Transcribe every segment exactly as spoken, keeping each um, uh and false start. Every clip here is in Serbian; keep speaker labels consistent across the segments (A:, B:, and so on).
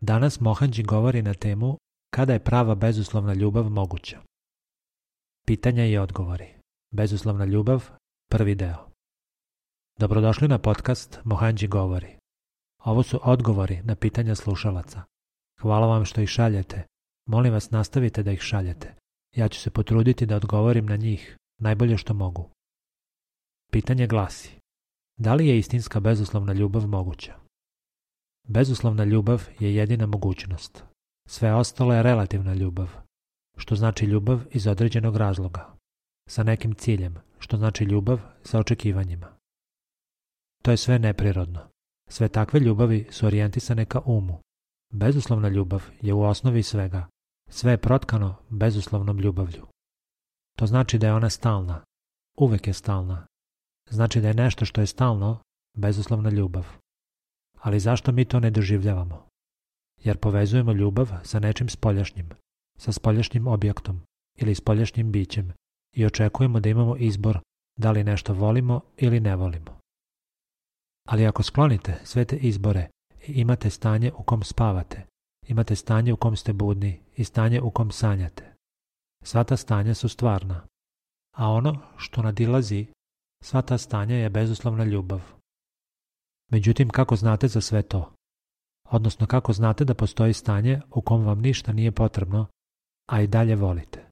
A: Danas Mohanji govori na temu kada je prava bezuslovna ljubav moguća. Pitanja i odgovori. Bezuslovna ljubav, prvi deo. Dobrodošli na podcast Mohanji govori. Ovo su odgovori na pitanja slušalaca. Hvala vam što ih šaljete. Molim vas, nastavite da ih šaljete. Ja ću se potruditi da odgovorim na njih najbolje što mogu. Pitanje glasi: da li je istinska bezuslovna ljubav moguća? Bezuslovna ljubav je jedina mogućnost. Sve ostalo je relativna ljubav, što znači ljubav iz određenog razloga, sa nekim ciljem, što znači ljubav sa očekivanjima. To je sve neprirodno. Sve takve ljubavi su orijentisane ka umu. Bezuslovna ljubav je u osnovi svega. Sve je protkano bezuslovnom ljubavlju. To znači da je ona stalna. Uvek je stalna. Znači da je nešto što je stalno bezuslovna ljubav. Ali zašto mi to ne doživljavamo? Jer povezujemo ljubav sa nečim spoljašnjim, sa spoljašnjim objektom ili spoljašnjim bićem i očekujemo da imamo izbor da li nešto volimo ili ne volimo. Ali ako sklonite sve te izbore i imate stanje u kom spavate, imate stanje u kom ste budni i stanje u kom sanjate, sva ta stanja su stvarna, a ono što nadilazi sva ta stanja je bezuslovna ljubav. Međutim, kako znate za sve to? Odnosno, kako znate da postoji stanje u kom vam ništa nije potrebno, a i dalje volite?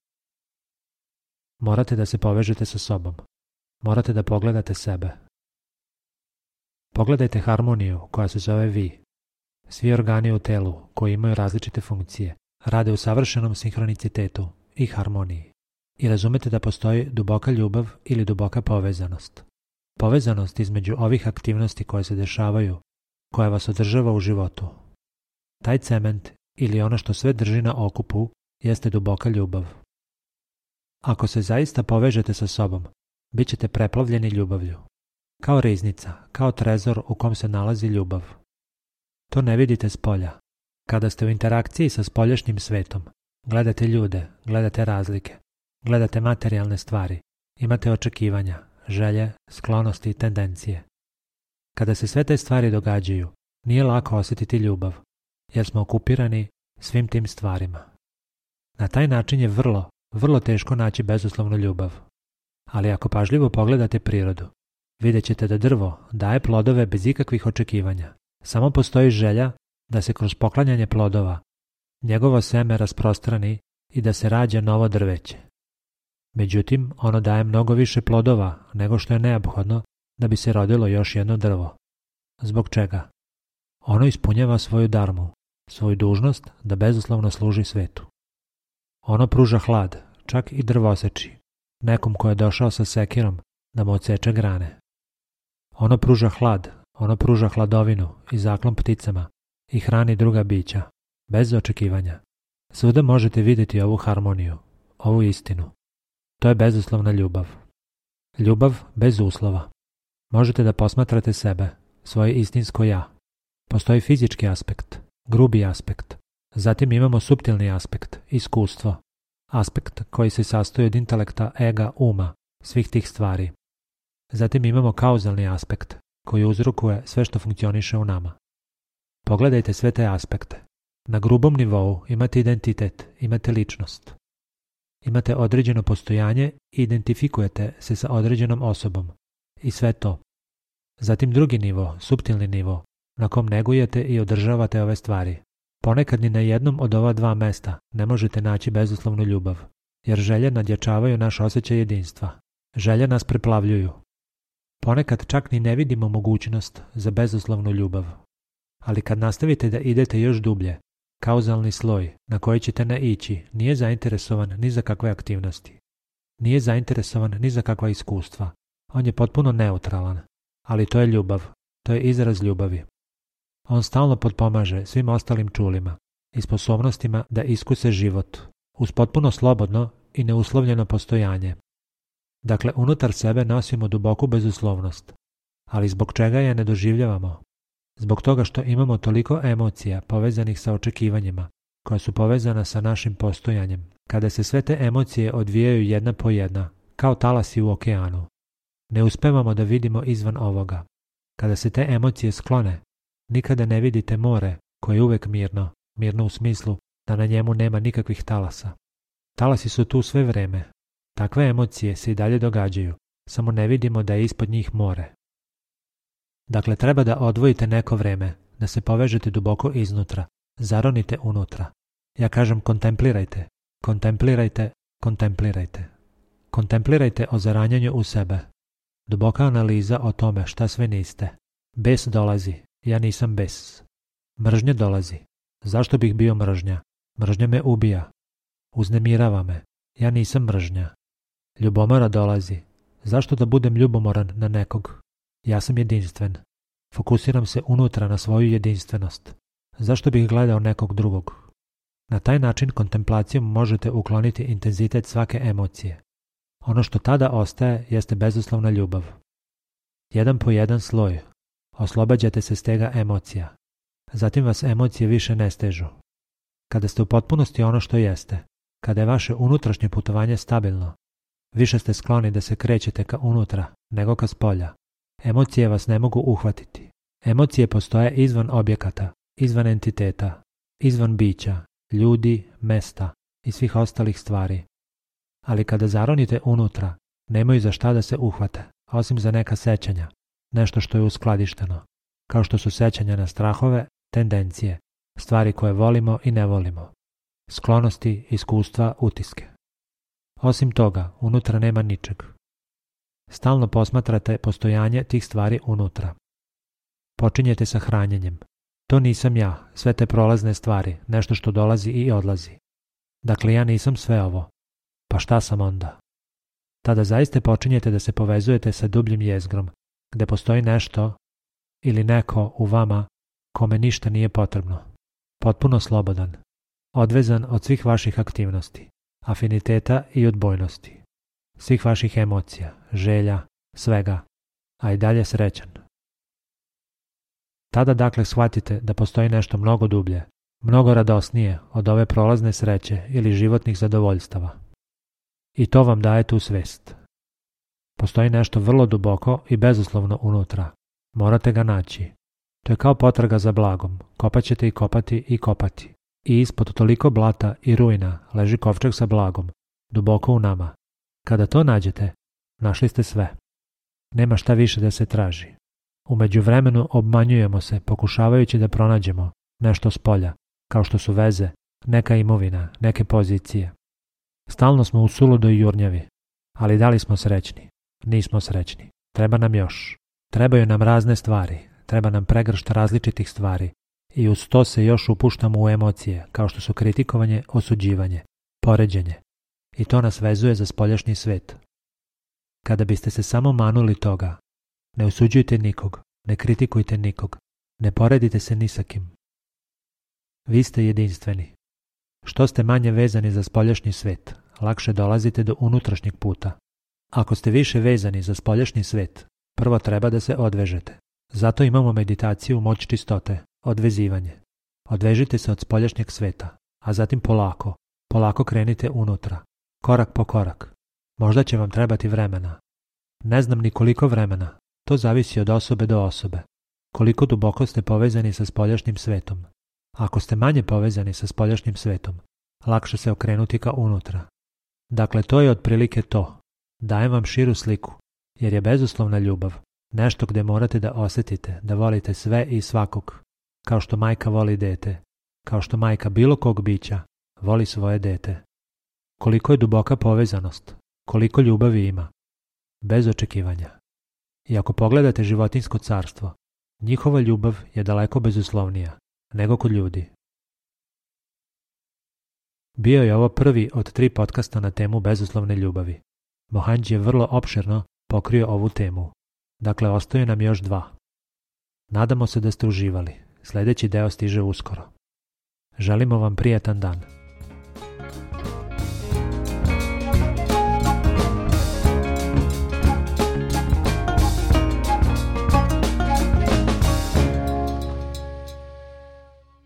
A: Morate da se povežete sa sobom. Morate da pogledate sebe. Pogledajte harmoniju koja se zove vi. Svi organi u telu koji imaju različite funkcije rade u savršenom sinhronicitetu i harmoniji. I razumete da postoji duboka ljubav ili duboka povezanost. Povezanost između ovih aktivnosti koje se dešavaju, koja vas održava u životu. Taj cement ili ono što sve drži na okupu jeste duboka ljubav. Ako se zaista povežete sa sobom, bit ćete preplavljeni ljubavlju. Kao riznica, kao trezor u kom se nalazi ljubav. To ne vidite s polja. Kada ste u interakciji sa spoljašnjim svetom, gledate ljude, gledate razlike, gledate materijalne stvari, imate očekivanja, želje, sklonosti i tendencije. Kada se sve te stvari događaju, nije lako osjetiti ljubav, jer smo okupirani svim tim stvarima. Na taj način je vrlo, vrlo teško naći bezuslovnu ljubav. Ali ako pažljivo pogledate prirodu, vidjet ćete da drvo daje plodove bez ikakvih očekivanja. Samo postoji želja da se kroz poklanjanje plodova njegovo seme rasprostrani i da se rađa novo drveće. Međutim, ono daje mnogo više plodova nego što je neophodno da bi se rodilo još jedno drvo. Zbog čega? Ono ispunjava svoju darmu, svoju dužnost da bezuslovno služi svetu. Ono pruža hlad, čak i drvoseči, nekom ko je došao sa sekirom da mu odseče grane. Ono pruža hlad, ono pruža hladovinu i zaklon pticama i hrani druga bića, bez očekivanja. Svuda možete vidjeti ovu harmoniju, ovu istinu. To je bezuslovna ljubav. Ljubav bez uslova. Možete da posmatrate sebe, svoje istinsko ja. Postoji fizički aspekt, grubi aspekt. Zatim imamo suptilni aspekt, iskustvo. Aspekt koji se sastoji od intelekta, ega, uma, svih tih stvari. Zatim imamo kauzalni aspekt, koji uzrokuje sve što funkcioniše u nama. Pogledajte sve te aspekte. Na grubom nivou imate identitet, imate ličnost. Imate određeno postojanje i identifikujete se sa određenom osobom. I sve to. Zatim drugi nivo, suptilni nivo, na kom negujete i održavate ove stvari. Ponekad ni na jednom od ova dva mesta ne možete naći bezuslovnu ljubav, jer želje nadjačavaju naš osjećaj jedinstva. Želje nas preplavljuju. Ponekad čak ni ne vidimo mogućnost za bezuslovnu ljubav. Ali kad nastavite da idete još dublje, kauzalni sloj na koji ćete naići nije zainteresovan ni za kakve aktivnosti. Nije zainteresovan ni za kakva iskustva. On je potpuno neutralan. Ali to je ljubav. To je izraz ljubavi. On stalno potpomaže svim ostalim čulima i sposobnostima da iskuse život uz potpuno slobodno i neuslovljeno postojanje. Dakle, unutar sebe nosimo duboku bezuslovnost. Ali zbog čega je ne doživljavamo? Zbog toga što imamo toliko emocija povezanih sa očekivanjima, koja su povezana sa našim postojanjem. Kada se sve te emocije odvijaju jedna po jedna, kao talasi u okeanu, ne uspevamo da vidimo izvan ovoga. Kada se te emocije sklone, nikada ne vidite more koje je uvek mirno mirno u smislu da na njemu nema nikakvih talasa. Talasi su tu sve vreme. Takve emocije se i dalje događaju, samo ne vidimo da je ispod njih more. Dakle, treba da odvojite neko vreme, da se povežete duboko iznutra, zaronite unutra. Ja kažem kontemplirajte, kontemplirajte, kontemplirajte. Kontemplirajte o zaranjanju u sebe. Duboka analiza o tome šta sve niste. Bes dolazi, ja nisam bes. Mržnja dolazi. Zašto bih bio mržnja? Mržnja me ubija. Uznemirava me. Ja nisam mržnja. Ljubomora dolazi. Zašto da budem ljubomoran na nekog? Ja sam jedinstven. Fokusiram se unutra na svoju jedinstvenost. Zašto bih gledao nekog drugog? Na taj način kontemplacijom možete ukloniti intenzitet svake emocije. Ono što tada ostaje jeste bezuslovna ljubav. Jedan po jedan sloj. Oslobađate se stega emocija. Zatim vas emocije više ne stežu. Kada ste u potpunosti ono što jeste, kada je vaše unutrašnje putovanje stabilno, više ste skloni da se krećete ka unutra nego ka spolja. Emocije vas ne mogu uhvatiti. Emocije postoje izvan objekata, izvan entiteta, izvan bića, ljudi, mesta i svih ostalih stvari. Ali kada zaronite unutra, nemaju za šta da se uhvate, osim za neka sećanja, nešto što je uskladišteno, kao što su sećanja na strahove, tendencije, stvari koje volimo i ne volimo, sklonosti, iskustva, utiske. Osim toga, unutra nema ničeg. Stalno posmatrate postojanje tih stvari unutra. Počinjete sa hranjenjem. To nisam ja, sve te prolazne stvari, nešto što dolazi i odlazi. Dakle, ja nisam sve ovo. Pa šta sam onda? Tada zaista počinjete da se povezujete sa dubljim jezgrom, gde postoji nešto ili neko u vama kome ništa nije potrebno. Potpuno slobodan. Odvezan od svih vaših aktivnosti, afiniteta i odbojnosti. Svih vaših emocija, želja, svega, a i dalje srećan. Tada dakle shvatite da postoji nešto mnogo dublje, mnogo radosnije od ove prolazne sreće ili životnih zadovoljstava. I to vam daje tu svest. Postoji nešto vrlo duboko i bezuslovno unutra. Morate ga naći. To je kao potraga za blagom. Kopat ćete i kopati i kopati. I ispod toliko blata i ruina leži kovčeg sa blagom, duboko u nama. Kada to nađete, našli ste sve. Nema šta više da se traži. U međuvremenu obmanjujemo se pokušavajući da pronađemo nešto s polja, kao što su veze, neka imovina, neke pozicije. Stalno smo u suludoj jurnjavi, ali da li smo srećni? Nismo srećni. Treba nam još. Trebaju nam razne stvari, treba nam pregršt različitih stvari i uz to se još upuštamo u emocije, kao što su kritikovanje, osuđivanje, poređenje. I to nas vezuje za spoljašnji svet. Kada biste se samo manuli toga, ne osuđujte nikog, ne kritikujte nikog, ne poredite se ni sa kim. Vi ste jedinstveni. Što ste manje vezani za spoljašnji svet, lakše dolazite do unutrašnjeg puta. Ako ste više vezani za spoljašnji svet, prvo treba da se odvežete. Zato imamo meditaciju moć čistote, odvezivanje. Odvežite se od spoljašnjeg sveta, a zatim polako, polako krenite unutra, korak po korak. Možda će vam trebati vremena. Ne znam ni koliko vremena, to zavisi od osobe do osobe. Koliko duboko ste povezani sa spoljašnjim svetom. Ako ste manje povezani sa spoljašnjim svetom, lakše se okrenuti ka unutra. Dakle, to je otprilike to. Dajem vam širu sliku, jer je bezuslovna ljubav nešto gde morate da osjetite da volite sve i svakog, kao što majka voli dete, kao što majka bilo kog bića voli svoje dete. Koliko je duboka povezanost, koliko ljubavi ima, bez očekivanja. I ako pogledate životinjsko carstvo, njihova ljubav je daleko bezuslovnija nego kod ljudi. Bio je ovo prvi od tri podcasta na temu bezuslovne ljubavi. Mohanđi je vrlo opširno pokrio ovu temu. Dakle, ostaju nam još dva. Nadamo se da ste uživali. Sljedeći deo stiže uskoro. Želimo vam prijatan dan.